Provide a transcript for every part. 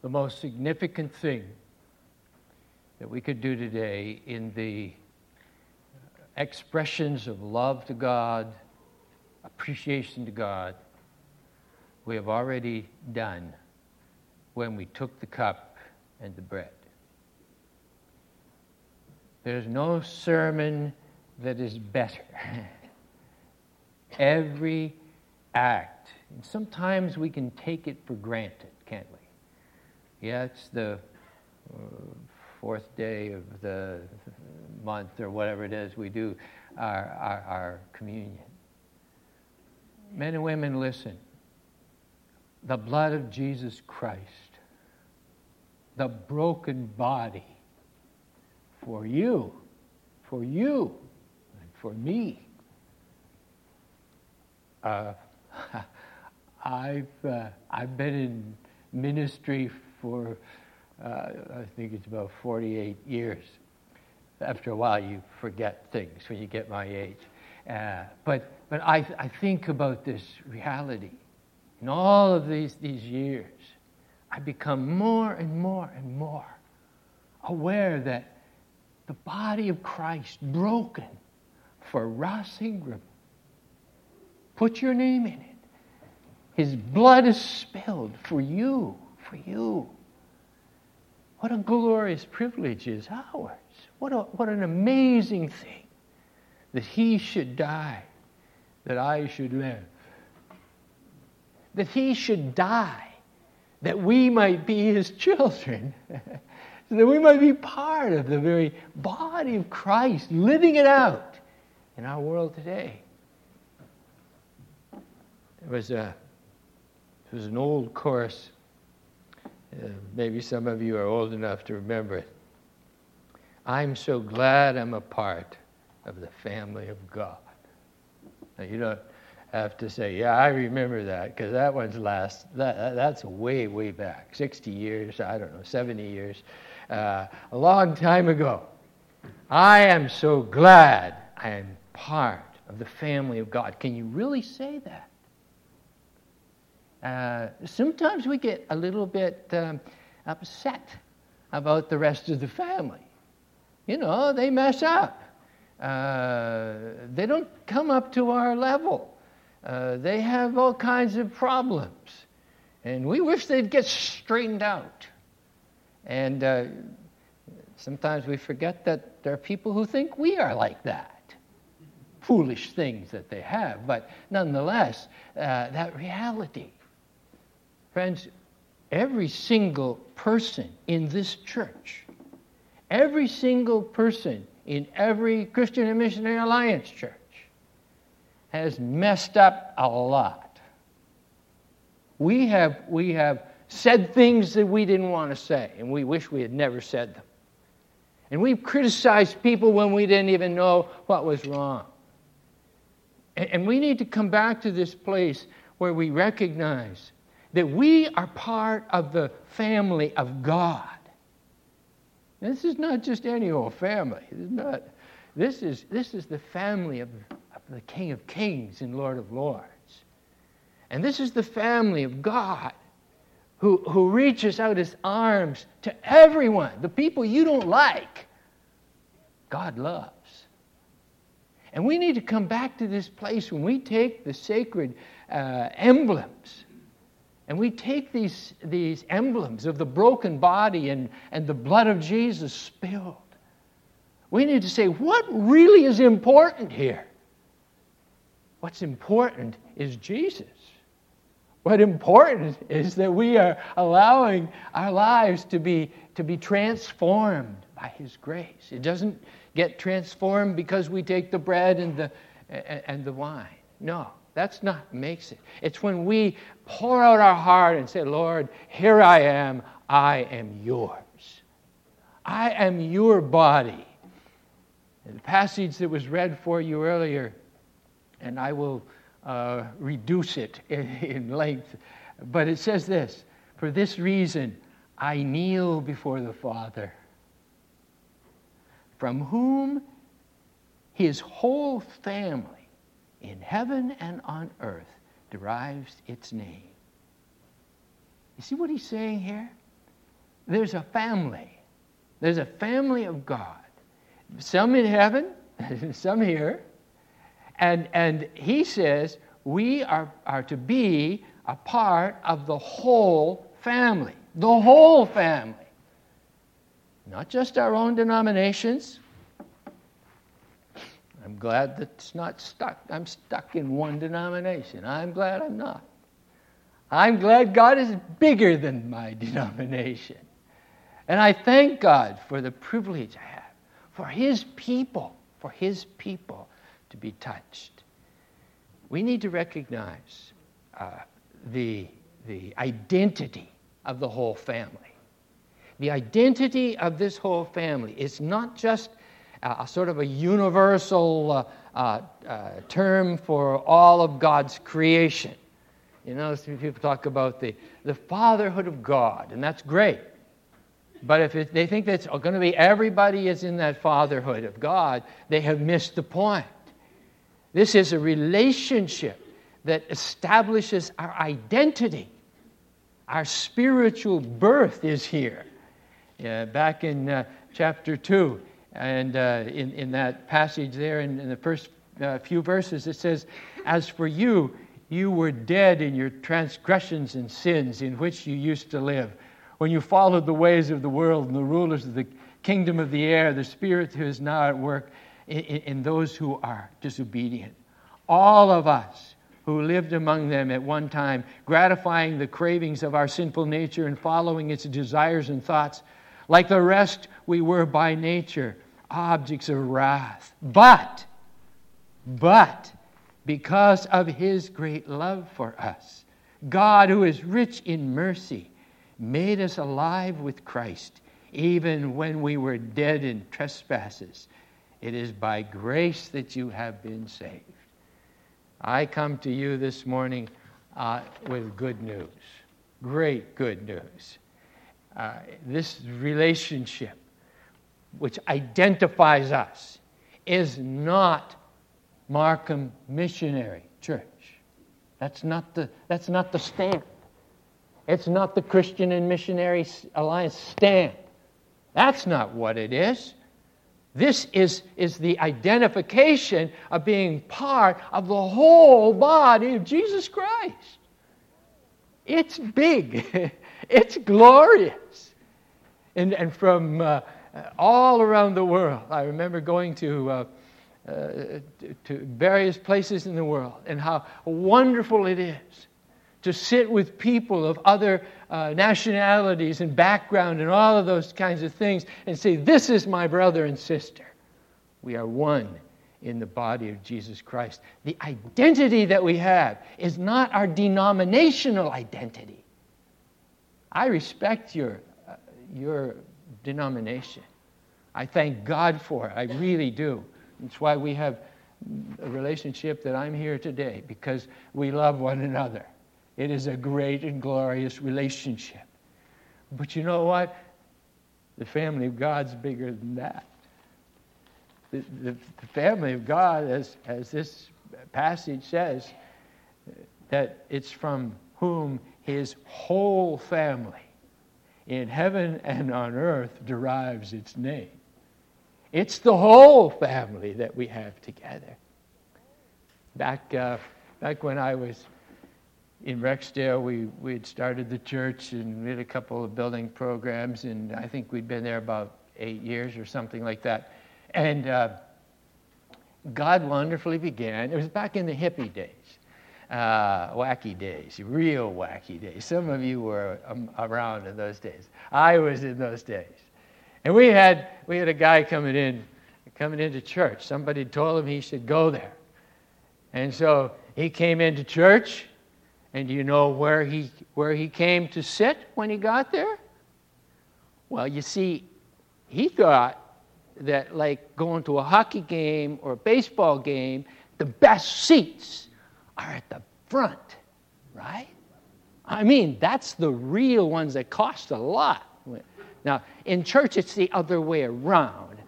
the most significant thing that we could do today in the expressions of love to God, appreciation to God, we have already done when we took the cup and the bread. There's no sermon that is better. Every act, and sometimes we can take it for granted, can't we? Yeah, it's the fourth day of the month or whatever it is we do our communion. Men and women, listen. The blood of Jesus Christ, the broken body for you, and for me. I've been in ministry for I think it's about 48 years. After a while, you forget things when you get my age. But I think about this reality. In all of these years, I become more and more and more aware that the body of Christ broken for Ross Ingram. Put your name in it. His blood is spilled for you, for you. What a glorious privilege is ours. What an amazing thing that he should die, that I should live. That he should die, that we might be his children, so that we might be part of the very body of Christ, living it out in our world today. There was an old chorus. Maybe some of you are old enough to remember it. I'm so glad I'm a part of the family of God. Now, you don't have to say, yeah, I remember that, because that one's that's way, way back. 60 years, I don't know, 70 years. A long time ago. I am so glad I am part of the family of God. Can you really say that? Sometimes we get a little bit upset about the rest of the family. You know, they mess up. They don't come up to our level. They have all kinds of problems. And we wish they'd get straightened out. And sometimes we forget that there are people who think we are like that. Foolish things that they have. But nonetheless, that reality. Friends, every single person in this church, every single person in every Christian and Missionary Alliance church has messed up a lot. We have said things that we didn't want to say, and we wish we had never said them. And we've criticized people when we didn't even know what was wrong. And we need to come back to this place where we recognize that we are part of the family of God. This is not just any old family. This is the family of the King of Kings and Lord of Lords. And this is the family of God who reaches out his arms to everyone. The people you don't like, God loves. And we need to come back to this place when we take the sacred emblems, and we take these emblems of the broken body and the blood of Jesus spilled. We need to say, what really is important here? What's important is Jesus. What's important is that we are allowing our lives to be transformed by his grace. It doesn't get transformed because we take the bread and the wine. No, that's not what makes it. It's when we pour out our heart and say, Lord, here I am yours. I am your body. And the passage that was read for you earlier, and I will reduce it in length, but it says this: for this reason I kneel before the Father, from whom his whole family in heaven and on earth derives its name. You see what he's saying here? there's a family. There's a family of God. Some in heaven, some here. And he says we are to be a part of the whole family. The whole family. Not just our own denominations. I'm glad that's not stuck. I'm stuck in one denomination. I'm glad I'm not. I'm glad God is bigger than my denomination. And I thank God for the privilege I have, for His people to be touched. We need to recognize the identity of the whole family. The identity of this whole family is not just a sort of a universal term for all of God's creation. You know, some people talk about the fatherhood of God, and that's great. But if they think that's going to be everybody is in that fatherhood of God, they have missed the point. This is a relationship that establishes our identity. Our spiritual birth is here. Back in chapter 2, and in that passage there in the first few verses, it says, "As for you, you were dead in your transgressions and sins in which you used to live, when you followed the ways of the world and the rulers of the kingdom of the air, the spirit who is now at work in those who are disobedient. All of us who lived among them at one time, gratifying the cravings of our sinful nature and following its desires and thoughts, like the rest, we were by nature objects of wrath. But, because of His great love for us, God, who is rich in mercy, made us alive with Christ, even when we were dead in trespasses. It is by grace that you have been saved." I come to you this morning with good news, great good news. This relationship, which identifies us, is not Markham Missionary Church. That's not the stamp. It's not the Christian and Missionary Alliance stamp. That's not what it is. This is the identification of being part of the whole body of Jesus Christ. It's big. It's glorious. And from all around the world, I remember going to various places in the world, and how wonderful it is to sit with people of other nationalities and background and all of those kinds of things and say, "This is my brother and sister. We are one in the body of Jesus Christ." The identity that we have is not our denominational identity. I respect your denomination. I thank God for it. I really do. That's why we have a relationship that I'm here today, because we love one another. It is a great and glorious relationship. But you know what? The family of God's bigger than that. The family of God, as this passage says, that it's from whom His whole family in heaven and on earth derives its name. It's the whole family that we have together. Back when I was in Rexdale, we had started the church, and we had a couple of building programs, and I think we'd been there about 8 years or something like that. And God wonderfully began. It was back in the hippie days, wacky days, real wacky days. Some of you were around in those days. I was in those days. And we had a guy coming into church. Somebody told him he should go there. And so he came into church. And do you know where he came to sit when he got there? Well, you see, he thought that, like going to a hockey game or a baseball game, the best seats are at the front, right? I mean, that's the real ones that cost a lot. Now, in church, it's the other way around.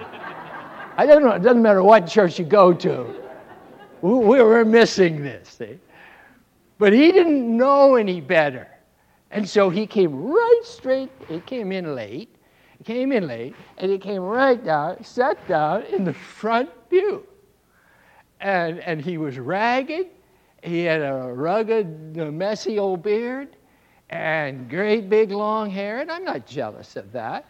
I don't know. It doesn't matter what church you go to. We're missing this, see? But he didn't know any better. And so he came right straight. He came in late, and he came right down, sat down in the front pew. And he was ragged. He had a rugged, messy old beard and great big long hair. And I'm not jealous of that.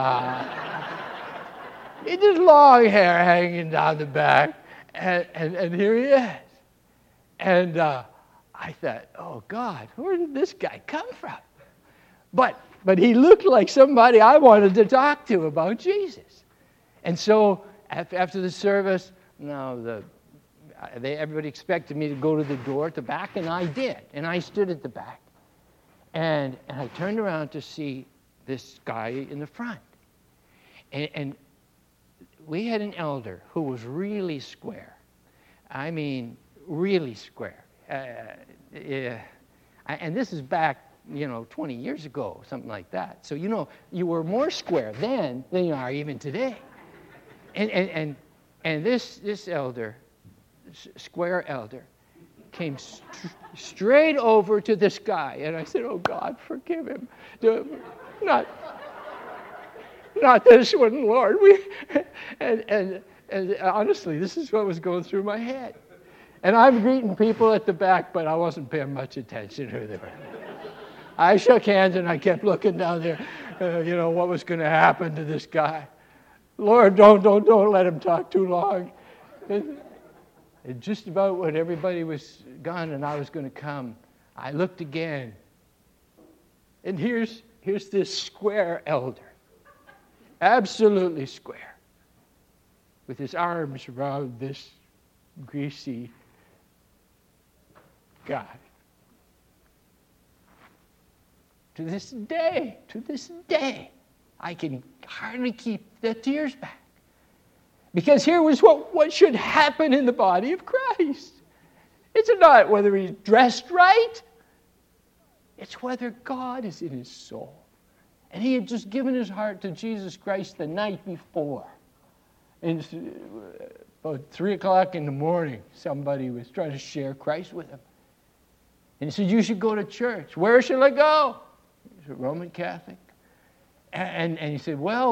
He just long hair hanging down the back. And here he is. And I thought, oh, God, where did this guy come from? But he looked like somebody I wanted to talk to about Jesus. And so after the service, everybody expected me to go to the door at the back, and I did. And I stood at the back. And I turned around to see this guy in the front. And we had an elder who was really square. I mean, really square. And this is back, 20 years ago, something like that. So, you were more square then than you are even today. And this elder, square elder, came straight over to this guy. And I said, oh, God, forgive him. Not this one, Lord. And honestly, this is what was going through my head. And I'm greeting people at the back, but I wasn't paying much attention to them. I shook hands and I kept looking down there, what was going to happen to this guy. Lord, don't let him talk too long. And just about when everybody was gone and I was going to come, I looked again. And here's this square elder, absolutely square, with his arms around this greasy guy. To this day, I can hardly keep the tears back. Because here was what should happen in the body of Christ. It's not whether he's dressed right. It's whether God is in his soul. And he had just given his heart to Jesus Christ the night before. And about 3 o'clock in the morning, somebody was trying to share Christ with him. And he said, you should go to church. Where should I go? He's a Roman Catholic. And he said, well,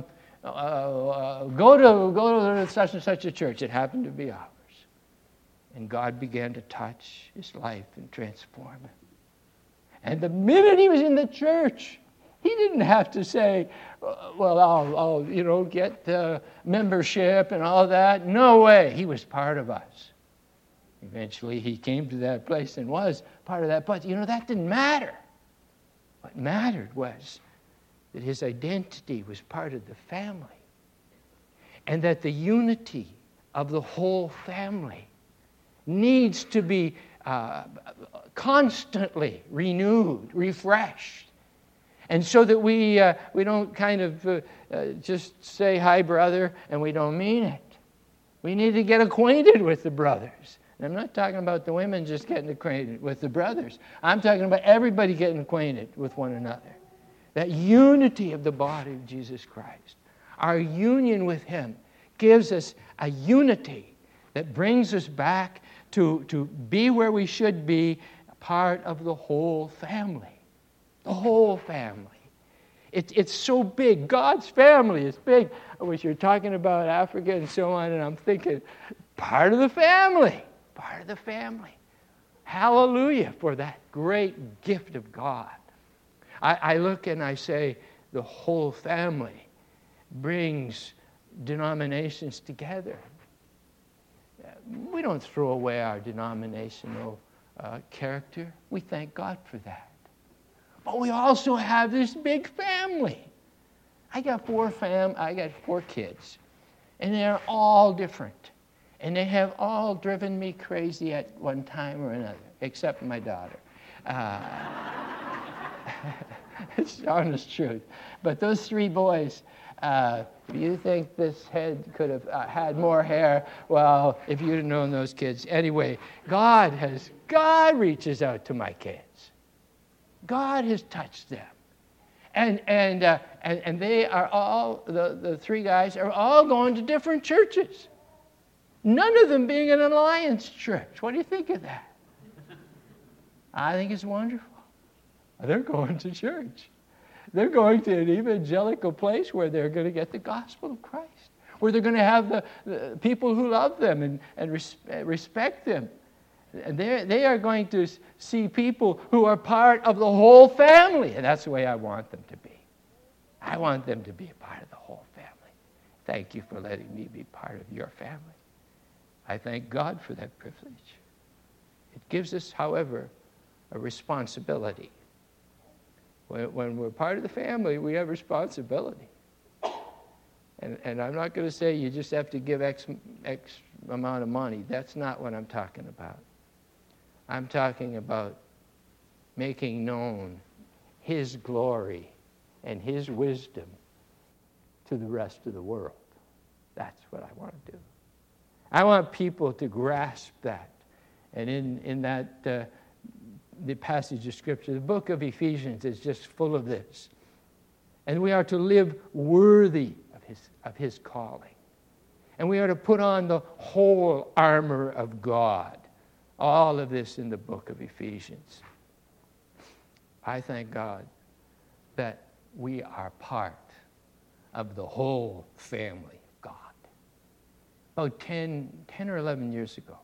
go to such and such a church. It happened to be ours. And God began to touch his life and transform him. And the minute he was in the church, he didn't have to say, well, I'll get membership and all that. No way. He was part of us. Eventually, he came to that place and was part of that. But, that didn't matter. What mattered was that his identity was part of the family. And that the unity of the whole family needs to be constantly renewed, refreshed. And so that we don't kind of just say, hi, brother, and we don't mean it. We need to get acquainted with the brothers. And I'm not talking about the women just getting acquainted with the brothers. I'm talking about everybody getting acquainted with one another. That unity of the body of Jesus Christ. Our union with him gives us a unity that brings us back to be where we should be, part of the whole family. The whole family. It's so big. God's family is big. I wish you're talking about Africa and so on, and I'm thinking, part of the family. Part of the family. Hallelujah for that great gift of God. I look and I say, the whole family brings denominations together. We don't throw away our denominational character. We thank God for that. But we also have this big family. I got four kids, and they're all different. And they have all driven me crazy at one time or another, except my daughter. It's the honest truth. But those three boys, you think this head could have had more hair? Well, if you'd have known those kids. Anyway, God reaches out to my kids. God has touched them. And they are all, the three guys are all going to different churches. None of them being in an alliance church. What do you think of that? I think it's wonderful. They're going to church. They're going to an evangelical place where they're going to get the gospel of Christ, where they're going to have the people who love them and respect them. They are going to see people who are part of the whole family, and that's the way I want them to be. I want them to be a part of the whole family. Thank you for letting me be part of your family. I thank God for that privilege. It gives us, however, a responsibility. When we're part of the family, we have responsibility. And I'm not going to say you just have to give X amount of money. That's not what I'm talking about. I'm talking about making known His glory and His wisdom to the rest of the world. That's what I want to do. I want people to grasp that. And in that the passage of Scripture, the book of Ephesians is just full of this. And we are to live worthy of His calling. And we are to put on the whole armor of God. All of this in the book of Ephesians. I thank God that we are part of the whole family of God. About 10 or 11 years ago,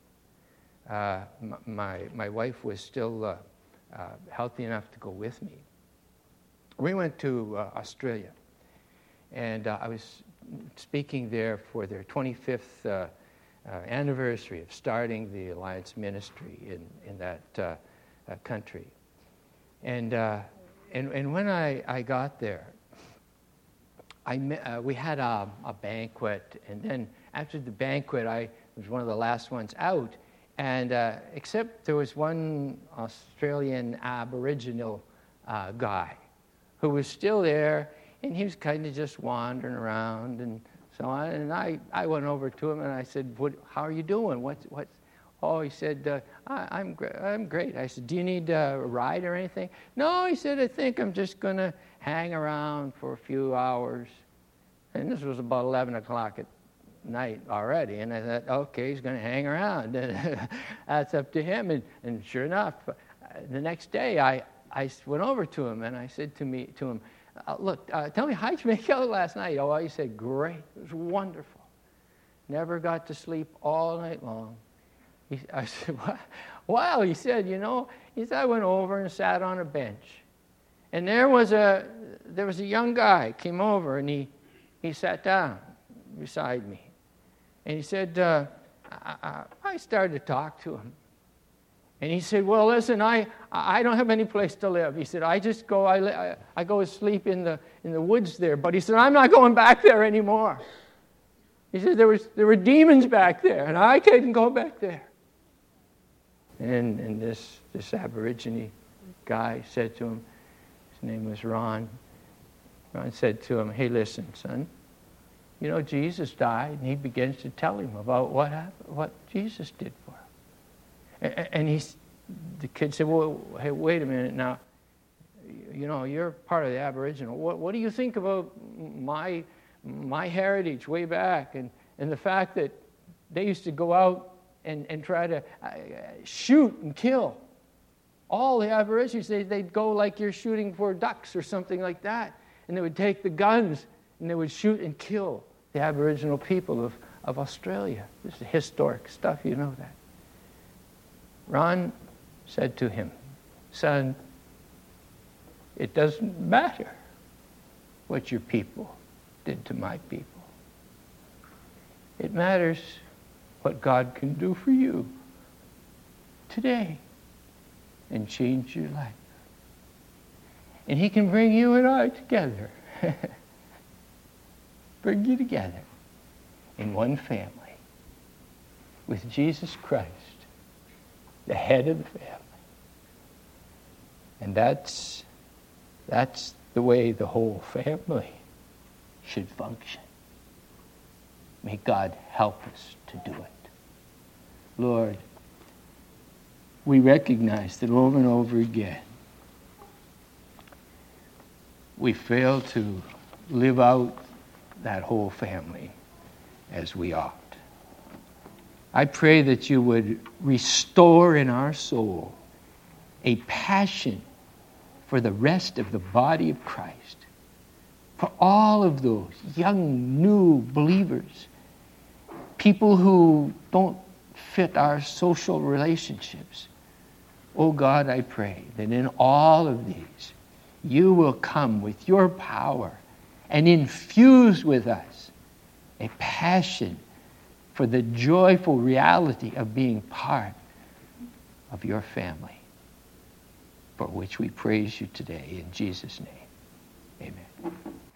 my wife was still healthy enough to go with me. We went to Australia, and I was speaking there for their 25th anniversary of starting the Alliance Ministry in that country. And when I got there, we had a banquet, and then after the banquet, I was one of the last ones out, and except there was one Australian Aboriginal guy who was still there, and he was kind of just wandering around and so on. And I went over to him and I said, "How are you doing? What's?" Oh, he said, "I'm great." I said, "Do you need a ride or anything?" "No," he said, "I think I'm just going to hang around for a few hours." And this was about 11 o'clock at night already. And I thought, okay, he's going to hang around. That's up to him. And sure enough, the next day I went over to him and I said to him, "Look, tell me, how'd you make out last night?" "Oh," he said, "Great. It was wonderful. Never got to sleep all night long." I said, "What?" "Well," he said, I went over and sat on a bench. And there was a young guy came over and he sat down beside me. And he said, I started to talk to him. And he said, "Well, listen, I don't have any place to live." He said, "I just go, I go to sleep in the woods there." But he said, "I'm not going back there anymore." He said, there were demons back there, and I couldn't go back there. And this Aborigine guy said to him, his name was Ron. Ron said to him, "Hey, listen, son, Jesus died," and he begins to tell him about what happened, what Jesus did for him. And the kid said, "Well, hey, wait a minute now. You're part of the Aboriginal. What do you think about my heritage way back and the fact that they used to go out and try to shoot and kill all the Aborigines? They'd go like you're shooting for ducks or something like that, and they would take the guns and they would shoot and kill the Aboriginal people of Australia. This is historic stuff, you know that." Ron said to him, "Son, it doesn't matter what your people did to my people. It matters what God can do for you today and change your life. And He can bring you and I together, bring you together in one family with Jesus Christ, the head of the family." And that's the way the whole family should function. May God help us to do it. Lord, we recognize that over and over again we fail to live out that whole family as we ought. I pray that you would restore in our soul a passion for the rest of the body of Christ, for all of those young, new believers, people who don't fit our social relationships. Oh God, I pray that in all of these, you will come with your power and infuse with us a passion for the joyful reality of being part of your family, for which we praise you today in Jesus' name. Amen.